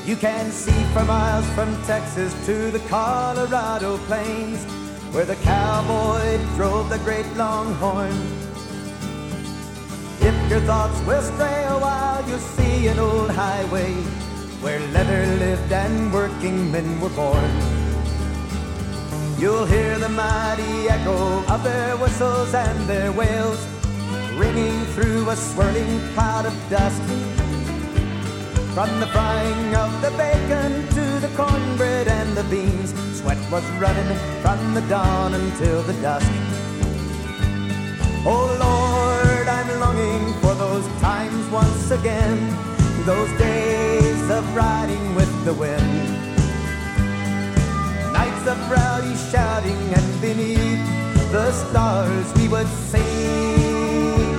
You can see for miles from Texas to the Colorado plains, where the cowboy drove the great longhorn. If your thoughts will stray a while, you'll see an old highway where leather lived and working men were born. You'll hear the mighty echo of their whistles and their wails ringing through a swirling cloud of dust. From the frying of the bacon to the cornbread and the beans, sweat was running from the dawn until the dusk. Oh Lord, I'm longing for those times once again, those days of riding with the wind, nights of rowdy shouting, and beneath the stars we would sing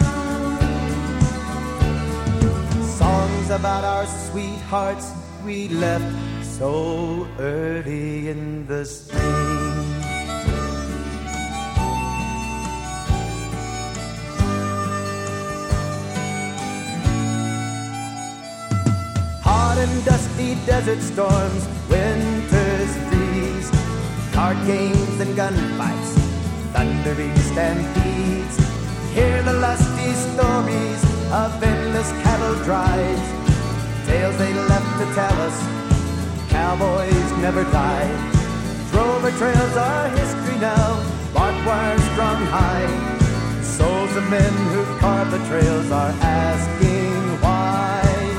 songs about our sweethearts we left so early in the spring. Hot and dusty desert storms, winters freeze, card games and gunfights, thundering stampedes. Hear the lusty stories of endless cattle drives, tales they left to tell us, cowboys never died. Drover trails are history now, barbed wire strung high. Souls of men who carved the trails are asking why.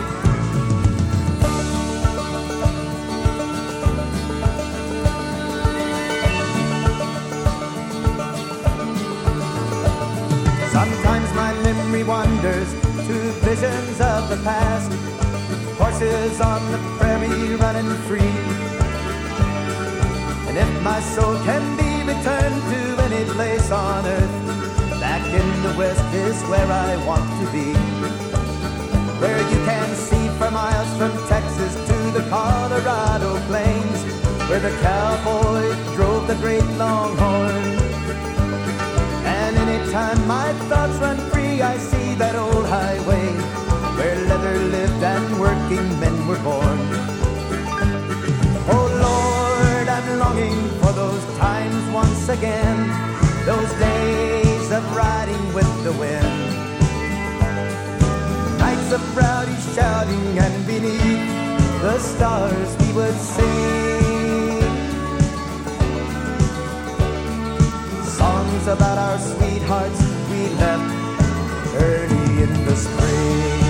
Sometimes my memory wanders to visions of the past, horses on the prairie running free. And if my soul can be returned to any place on earth, back in the West is where I want to be, where you can see for miles from Texas to the Colorado plains, where the cowboy drove the great longhorn. And anytime my thoughts run free, I see that old highway where leather lived and working men were born. Oh Lord, I'm longing for those times once again, those days of riding with the wind, nights of rowdy shouting, and beneath the stars we would sing songs about our sweethearts we left early in the spring.